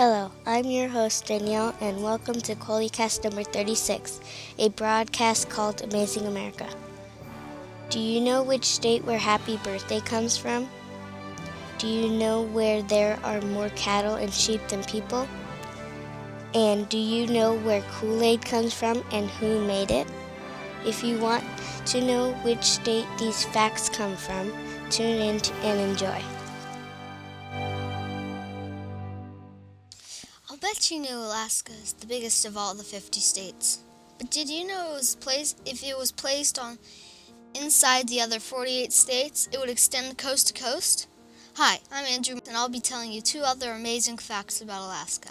Hello, I'm your host Danielle, and welcome to Qualitycast number 36, a broadcast called Amazing America. Do you know which state where Happy Birthday comes from? Do you know where there are more cattle and sheep than people? And do you know where Kool-Aid comes from and who made it? If you want to know which state these facts come from, tune in and enjoy. I'll bet you knew Alaska is the biggest of all the 50 states. But did you know if it was placed on inside the other 48 states, it would extend coast to coast? Hi, I'm Andrew, and I'll be telling you 2 other amazing facts about Alaska.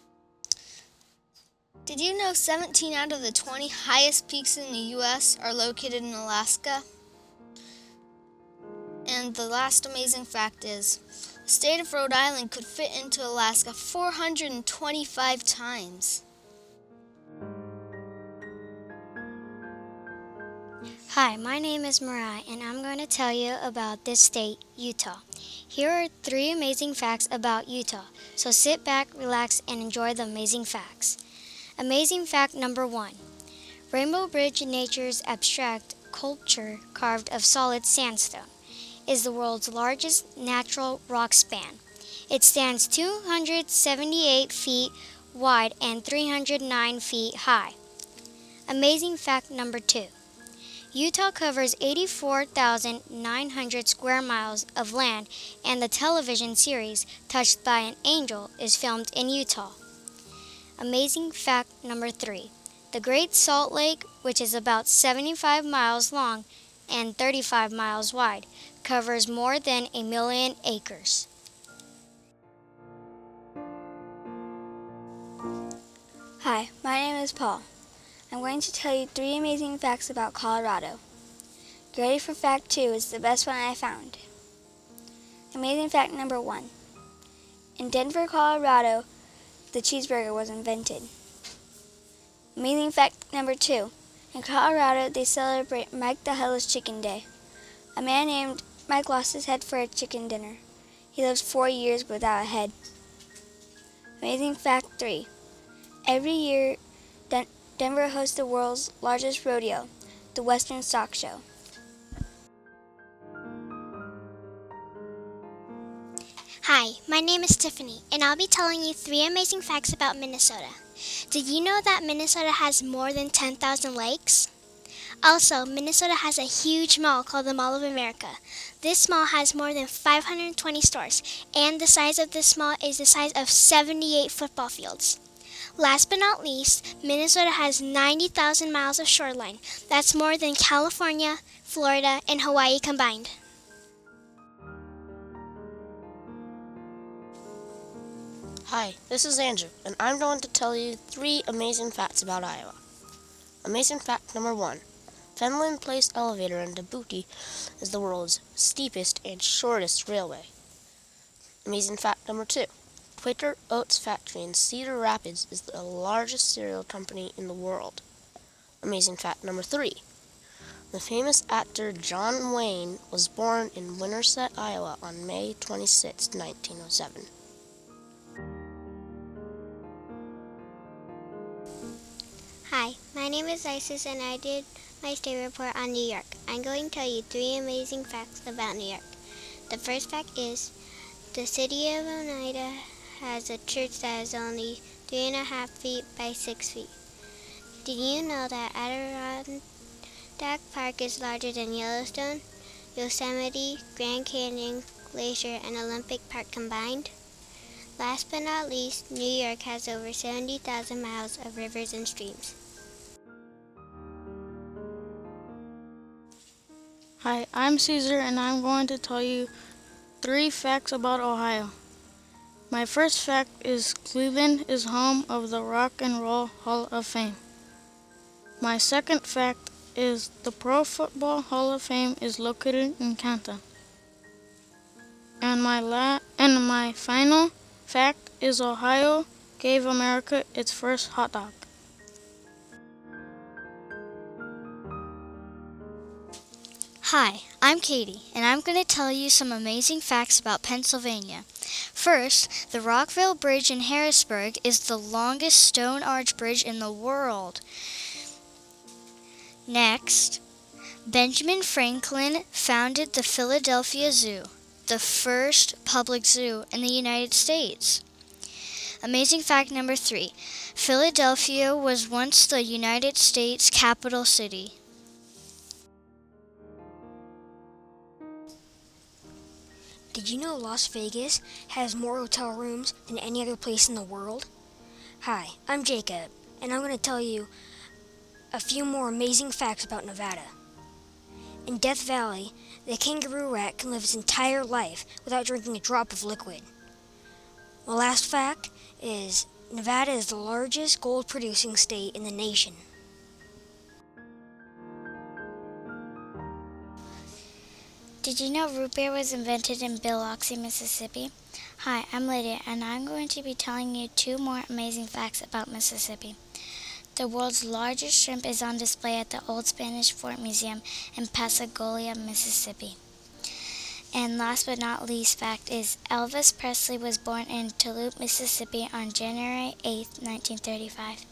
Did you know 17 out of the 20 highest peaks in the U.S. are located in Alaska? And the last amazing fact is, the state of Rhode Island could fit into Alaska 425 times. Hi, my name is Mariah, and I'm going to tell you about this state, Utah. Here are 3 amazing facts about Utah, so sit back, relax, and enjoy the amazing facts. Amazing fact number 1. Rainbow Bridge Nature's abstract sculpture carved of solid sandstone is the world's largest natural rock span. It stands 278 feet wide and 309 feet high. Amazing fact number 2. Utah covers 84,900 square miles of land, and the television series Touched by an Angel is filmed in Utah. Amazing fact number 3. The Great Salt Lake, which is about 75 miles long and 35 miles wide, covers more than 1 million acres. Hi, my name is Paul. I'm going to tell you 3 amazing facts about Colorado. Get ready for fact 2, it's the best one I found. Amazing fact number 1. In Denver, Colorado, the cheeseburger was invented. Amazing fact number 2. In Colorado, they celebrate Mike the Headless Chicken Day. A man named Mike lost his head for a chicken dinner. He lives 4 years without a head. Amazing fact 3. Every year, Denver hosts the world's largest rodeo, the Western Stock Show. Hi, my name is Tiffany, and I'll be telling you 3 amazing facts about Minnesota. Did you know that Minnesota has more than 10,000 lakes? Also, Minnesota has a huge mall called the Mall of America. This mall has more than 520 stores, and the size of this mall is the size of 78 football fields. Last but not least, Minnesota has 90,000 miles of shoreline. That's more than California, Florida, and Hawaii combined. Hi, this is Andrew, and I'm going to tell you 3 amazing facts about Iowa. Amazing fact number 1. Fenland Place Elevator in Dubuque is the world's steepest and shortest railway. Amazing fact number 2. Quaker Oats Factory in Cedar Rapids is the largest cereal company in the world. Amazing fact number 3. The famous actor John Wayne was born in Winterset, Iowa on May 26, 1907. Hi, my name is Isis, and I did my state report on New York. I'm going to tell you 3 amazing facts about New York. The first fact is, the city of Oneida has a church that is only 3.5 feet by 6 feet. Did you know that Adirondack Park is larger than Yellowstone, Yosemite, Grand Canyon, Glacier, and Olympic Park combined? Last but not least, New York has over 70,000 miles of rivers and streams. Hi, I'm Caesar, and I'm going to tell you 3 facts about Ohio. My first fact is Cleveland is home of the Rock and Roll Hall of Fame. My second fact is the Pro Football Hall of Fame is located in Canton. And my final fact is Ohio gave America its first hot dog. Hi, I'm Katie, and I'm going to tell you some amazing facts about Pennsylvania. First, the Rockville Bridge in Harrisburg is the longest stone arch bridge in the world. Next, Benjamin Franklin founded the Philadelphia Zoo, the first public zoo in the United States. Amazing fact number 3. Philadelphia was once the United States capital city. Did you know Las Vegas has more hotel rooms than any other place in the world? Hi, I'm Jacob, and I'm going to tell you a few more amazing facts about Nevada. In Death Valley, the kangaroo rat can live its entire life without drinking a drop of liquid. My last fact is Nevada is the largest gold-producing state in the nation. Did you know root beer was invented in Biloxi, Mississippi? Hi, I'm Lydia, and I'm going to be telling you 2 more amazing facts about Mississippi. The world's largest shrimp is on display at the Old Spanish Fort Museum in Pascagoula, Mississippi. And last but not least fact is Elvis Presley was born in Duluth, Mississippi on January 8, 1935.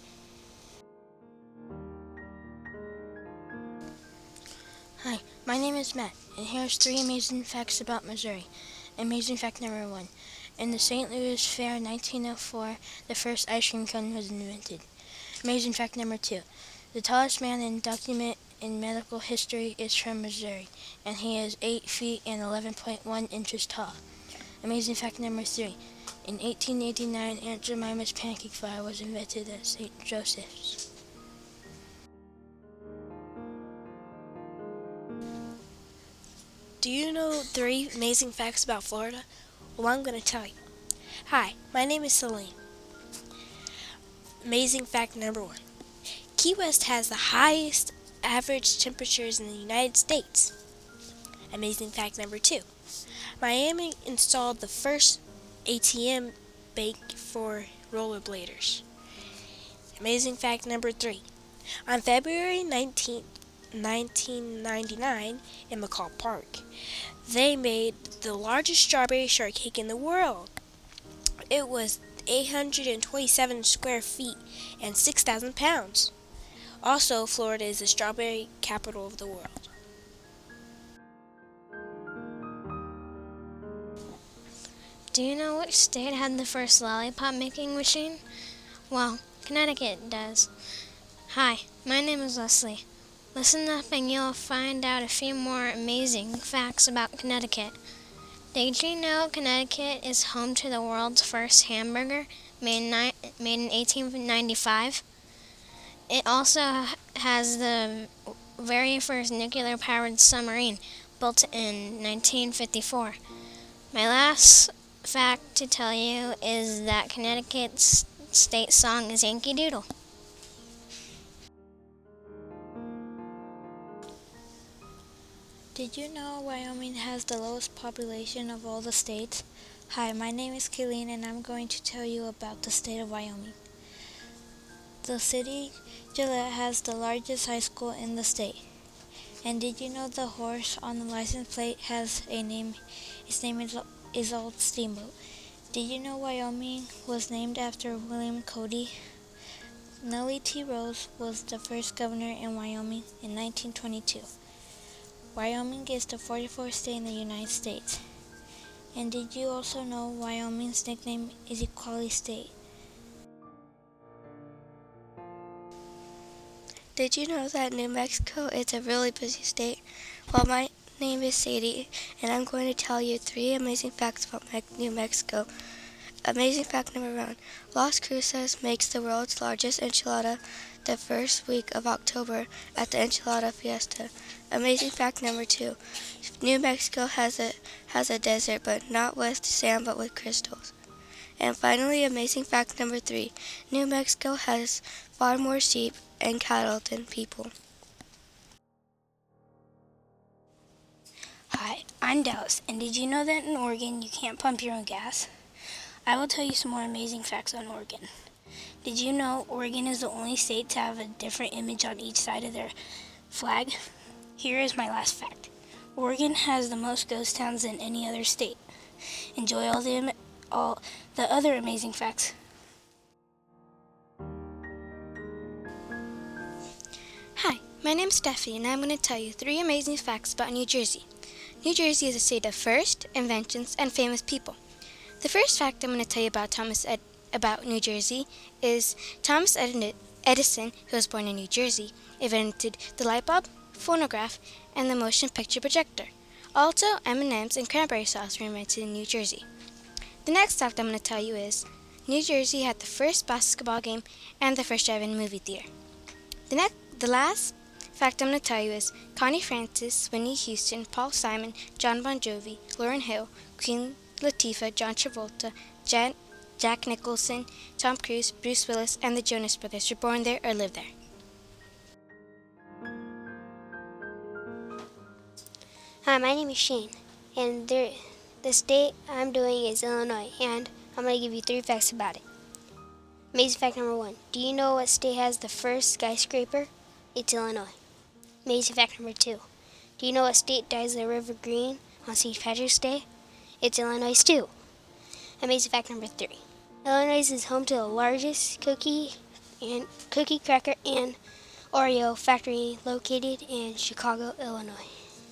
Hi, my name is Matt, and here's 3 amazing facts about Missouri. Amazing fact number 1. In the St. Louis Fair 1904, the first ice cream cone was invented. Amazing fact number 2. The tallest man in document in medical history is from Missouri, and he is 8 feet and 11.1 inches tall. Amazing fact number 3. In 1889, Aunt Jemima's pancake flour was invented at St. Joseph's. Do you know 3 amazing facts about Florida? Well, I'm going to tell you. Hi, my name is Celine. Amazing fact number 1. Key West has the highest average temperatures in the United States. Amazing fact number 2. Miami installed the first ATM bank for rollerbladers. Amazing fact number 3. On February 19th, 1999, in McCall Park, they made the largest strawberry shortcake in the world. It was 827 square feet and 6,000 pounds. Also, Florida is the strawberry capital of the world. Do you know which state had the first lollipop making machine? Well, Connecticut does. Hi, my name is Leslie. Listen up and you'll find out a few more amazing facts about Connecticut. Did you know Connecticut is home to the world's first hamburger made in 1895? It also has the very first nuclear-powered submarine built in 1954. My last fact to tell you is that Connecticut's state song is Yankee Doodle. Did you know Wyoming has the lowest population of all the states? Hi, my name is Kayleen, and I'm going to tell you about the state of Wyoming. The city Gillette has the largest high school in the state. And did you know the horse on the license plate has a name? Its name is Old Steamboat. Did you know Wyoming was named after William Cody? Nellie T. Rose was the first governor in Wyoming in 1922. Wyoming is the 44th state in the United States. And did you also know Wyoming's nickname is Equality State? Did you know that New Mexico is a really busy state? Well, my name is Sadie, and I'm going to tell you 3 amazing facts about New Mexico. Amazing fact number 1. Las Cruces makes the world's largest enchilada the first week of October at the Enchilada Fiesta. Amazing fact number 2. New Mexico has a desert, but not with sand, but with crystals. And finally, amazing fact number 3. New Mexico has far more sheep and cattle than people. Hi, I'm Dallas, and did you know that in Oregon you can't pump your own gas? I will tell you some more amazing facts on Oregon. Did you know Oregon is the only state to have a different image on each side of their flag? Here is my last fact. Oregon has the most ghost towns than any other state. Enjoy all the all the other amazing facts. Hi, my name's Steffi, and I'm going to tell you 3 amazing facts about New Jersey. New Jersey is a state of first, inventions, and famous people. The first fact I'm going to tell you about New Jersey is Thomas Edison, who was born in New Jersey, invented the light bulb, phonograph, and the motion picture projector. Also, M&Ms and cranberry sauce were invented in New Jersey. The next fact I'm going to tell you is New Jersey had the first basketball game and the first drive-in movie theater. The last fact I'm going to tell you is Connie Francis, Whitney Houston, Paul Simon, John Bon Jovi, Lauryn Hill, Queen Latifah, John Travolta, Jack Nicholson, Tom Cruise, Bruce Willis, and the Jonas Brothers were born there or lived there. Hi, my name is Shane, and the state I'm doing is Illinois, and I'm going to give you 3 facts about it. Amazing fact number 1. Do you know what state has the first skyscraper? It's Illinois. Amazing fact number 2. Do you know what state dyes the river green on St. Patrick's Day? It's Illinois too. Amazing fact number 3. Illinois is home to the largest cookie, cracker, and Oreo factory located in Chicago, Illinois.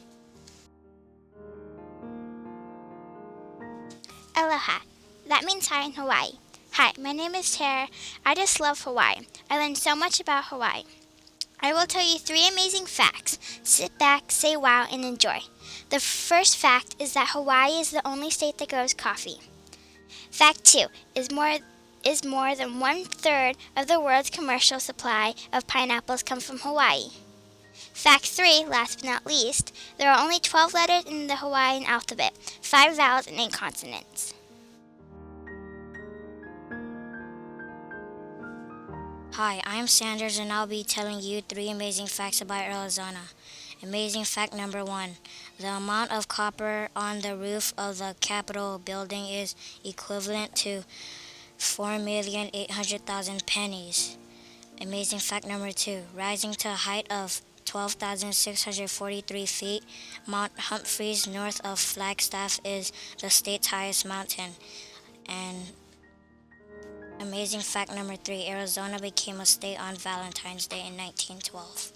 Aloha. That means hi in Hawaii. Hi, my name is Tara. I just love Hawaii. I learned so much about Hawaii. I will tell you 3 amazing facts. Sit back, say wow, and enjoy. The first fact is that Hawaii is the only state that grows coffee. Fact 2 is more than 1/3 of the world's commercial supply of pineapples come from Hawaii. Fact 3, last but not least, there are only 12 letters in the Hawaiian alphabet, 5 vowels and 8 consonants. Hi, I'm Sanders, and I'll be telling you 3 amazing facts about Arizona. Amazing fact number 1. The amount of copper on the roof of the Capitol building is equivalent to 4,800,000 pennies. Amazing fact number 2. Rising to a height of 12,643 feet, Mount Humphreys north of Flagstaff is the state's highest mountain. And amazing fact number 3, Arizona became a state on Valentine's Day in 1912.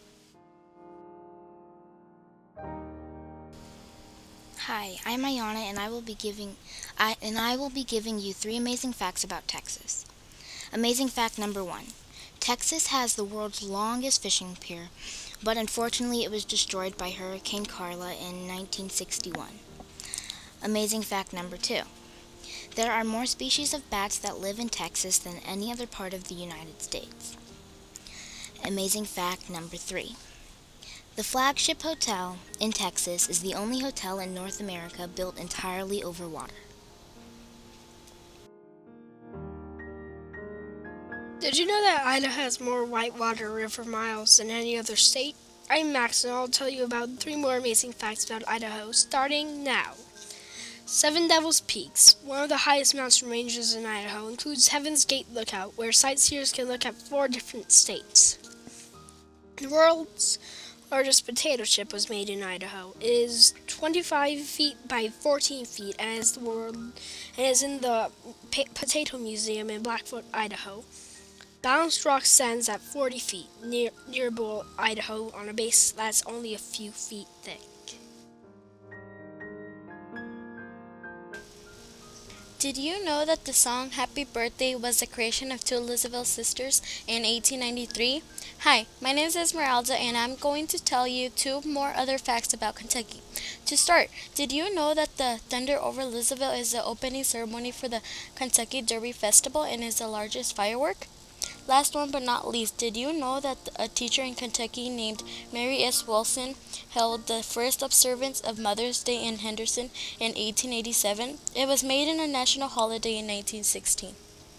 Hi, I'm Ayana, and I will be giving you 3 amazing facts about Texas. Amazing fact number 1. Texas has the world's longest fishing pier, but unfortunately it was destroyed by Hurricane Carla in 1961. Amazing fact number 2. There are more species of bats that live in Texas than any other part of the United States. Amazing fact number 3. The Flagship Hotel in Texas is the only hotel in North America built entirely over water. Did you know that Idaho has more whitewater river miles than any other state? I'm Max, and I'll tell you about 3 more amazing facts about Idaho, starting now. Seven Devils Peaks, one of the highest mountain ranges in Idaho, includes Heaven's Gate Lookout, where sightseers can look at 4 different states. The world's largest potato chip was made in Idaho. It is 25 feet by 14 feet and is in the Potato Museum in Blackfoot, Idaho. Balanced Rock stands at 40 feet near Bull, Idaho, on a base that's only a few feet thick. Did you know that the song Happy Birthday was the creation of 2 Elizabeth sisters in 1893? Hi, my name is Esmeralda, and I'm going to tell you 2 more other facts about Kentucky. To start, did you know that the Thunder over Elizabeth is the opening ceremony for the Kentucky Derby Festival and is the largest firework? Last one but not least, did you know that a teacher in Kentucky named Mary S. Wilson held the first observance of Mother's Day in Henderson in 1887? It was made in a national holiday in 1916.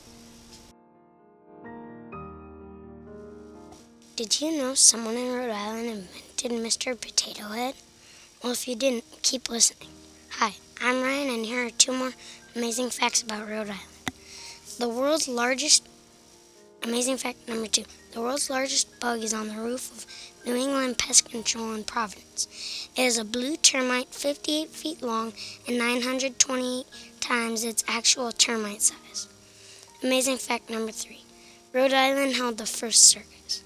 Did you know someone in Rhode Island invented Mr. Potato Head? Well, if you didn't, keep listening. Hi, I'm Ryan, and here are 2 more amazing facts about Rhode Island. Amazing fact number 2. The world's largest bug is on the roof of New England Pest Control in Providence. It is a blue termite 58 feet long and 920 times its actual termite size. Amazing fact number 3. Rhode Island held the first circus.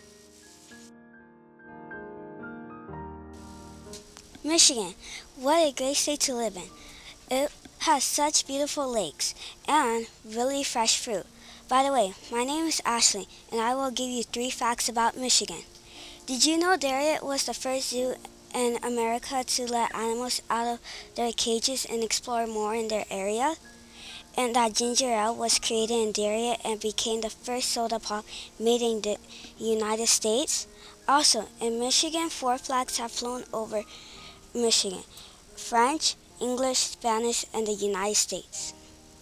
Michigan, what a great state to live in. It has such beautiful lakes and really fresh fruit. By the way, my name is Ashley, and I will give you 3 facts about Michigan. Did you know Darien was the first zoo in America to let animals out of their cages and explore more in their area? And that ginger ale was created in Darien and became the first soda pop made in the United States? Also, in Michigan, 4 flags have flown over Michigan: French, English, Spanish, and the United States.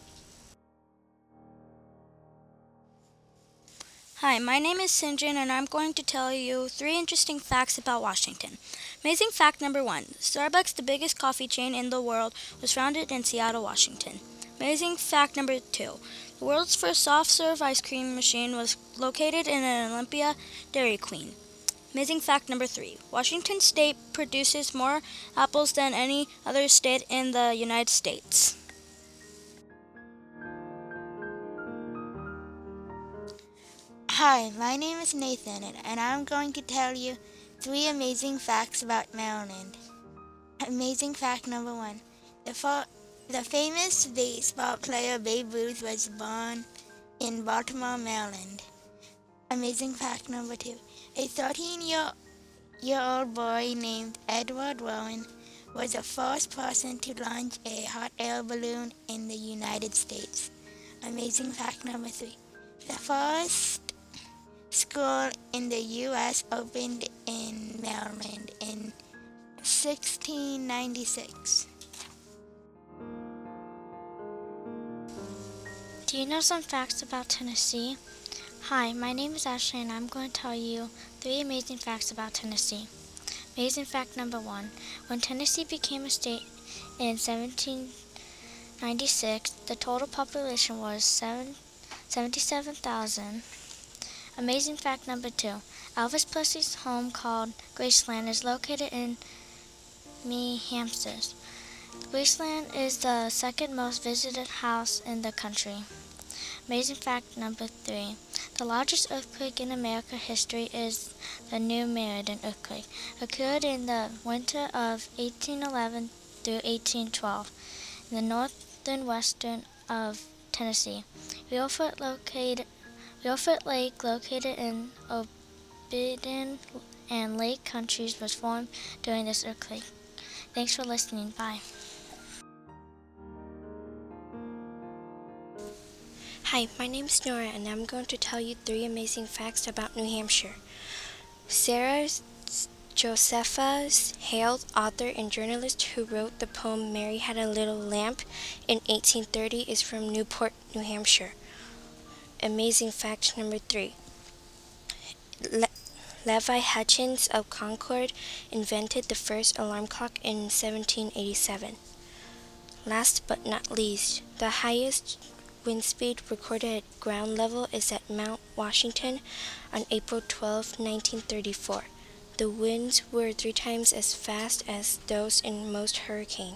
Hi, my name is Sinjin, and I'm going to tell you 3 interesting facts about Washington. Amazing fact number 1. Starbucks, the biggest coffee chain in the world, was founded in Seattle, Washington. Amazing fact number 2. The world's first soft-serve ice cream machine was located in Olympia, Dairy Queen. Amazing fact number 3. Washington State produces more apples than any other state in the United States. Hi, my name is Nathan, and I'm going to tell you 3 amazing facts about Maryland. Amazing fact number 1. The famous baseball player Babe Ruth was born in Baltimore, Maryland. Amazing fact number 2. A 13-year-old boy named Edward Warren was the first person to launch a hot air balloon in the United States. Amazing fact number 3. The first school in the U.S. opened in Maryland in 1696. Do you know some facts about Tennessee? Hi, my name is Ashley, and I'm going to tell you 3 amazing facts about Tennessee. Amazing fact number 1. When Tennessee became a state in 1796, the total population was 77,000. Amazing fact number 2. Elvis Presley's home, called Graceland, is located in New Hampshire. Graceland is the second most visited house in the country. Amazing fact number 3. The largest earthquake in American history is the New Meriden earthquake. Occurred in the winter of 1811 through 1812 in the northern western of Tennessee. Reelfoot Lake, located in Obsidian and Lake counties, was formed during this earthquake. Thanks for listening. Bye. Hi, my name is Nora, and I'm going to tell you 3 amazing facts about New Hampshire. Sarah Josephus Hale, author and journalist who wrote the poem Mary Had a Little Lamb in 1830, is from Newport, New Hampshire. Amazing fact number 3. Levi Hutchins of Concord invented the first alarm clock in 1787. Last but not least, the highest wind speed recorded at ground level is at Mount Washington on April 12, 1934. The winds were 3 times as fast as those in most hurricanes.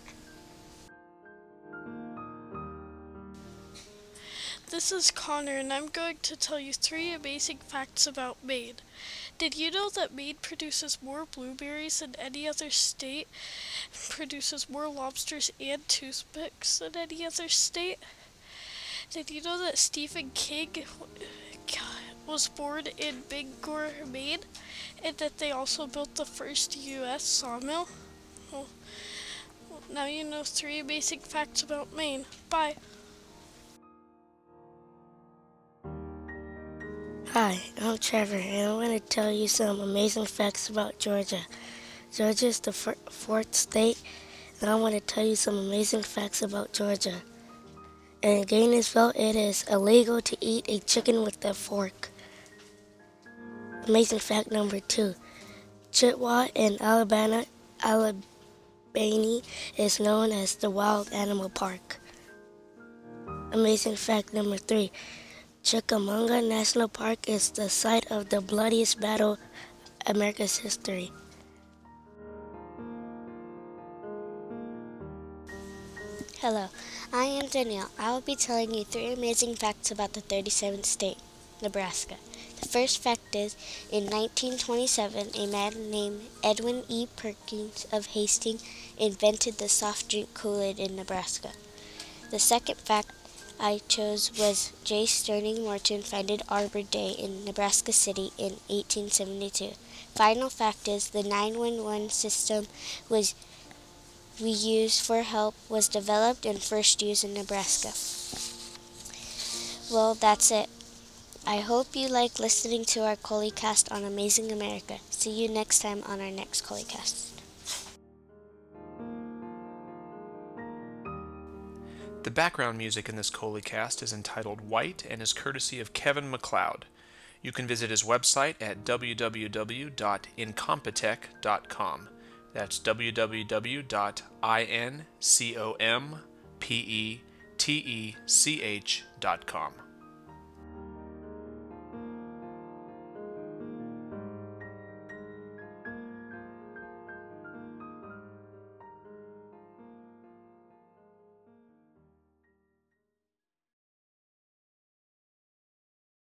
This is Connor, and I'm going to tell you 3 amazing facts about Maine. Did you know that Maine produces more blueberries than any other state, produces more lobsters and toothpicks than any other state? Did you know that Stephen King was born in Bangor, Maine, and that they also built the first U.S. sawmill? Well, now you know 3 amazing facts about Maine. Bye. Hi, I'm Trevor, and I'm going to tell you some amazing facts about Georgia. Georgia is the 4th state, and I want to tell you some amazing facts about Georgia. In Gainesville, it is illegal to eat a chicken with a fork. Amazing fact number 2. Chitwa in Alabama is known as the Wild Animal Park. Amazing fact number 3. Chickamauga National Park is the site of the bloodiest battle in America's history. Hello, I am Danielle. I will be telling you 3 amazing facts about the 37th state, Nebraska. The first fact is, in 1927, a man named Edwin E. Perkins of Hastings invented the soft drink Kool-Aid in Nebraska. The second fact I chose was J. Sterling Morton founded Arbor Day in Nebraska City in 1872. Final fact is, the 911 system we use for help was developed and first used in Nebraska. Well, that's it. I hope you like listening to our ColeyCast on Amazing America. See you next time on our next ColeyCast. The background music in this ColeyCast is entitled White and is courtesy of Kevin MacLeod. You can visit his website at www.incompetech.com. That's www.incompetech.com.